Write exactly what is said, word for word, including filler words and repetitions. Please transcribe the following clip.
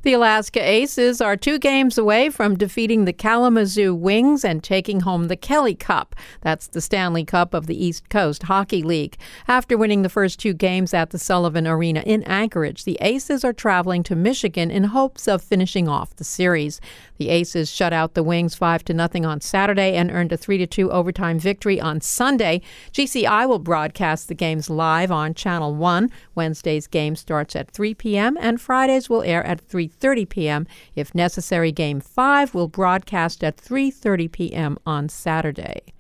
The Alaska Aces are two games away from defeating the Kalamazoo Wings and taking home the Kelly Cup. That's the Stanley Cup of the East Coast Hockey League. After winning the first two games at the Sullivan Arena in Anchorage, the Aces are traveling to Michigan in hopes of finishing off the series. The Aces shut out the Wings five to nothing on Saturday and earned a three to two overtime victory on Sunday. G C I will broadcast the games live on Channel one. Wednesday's game starts at three p.m. and Fridays will air at three thirty p.m. If necessary, Game five will broadcast at three thirty p.m. on Saturday.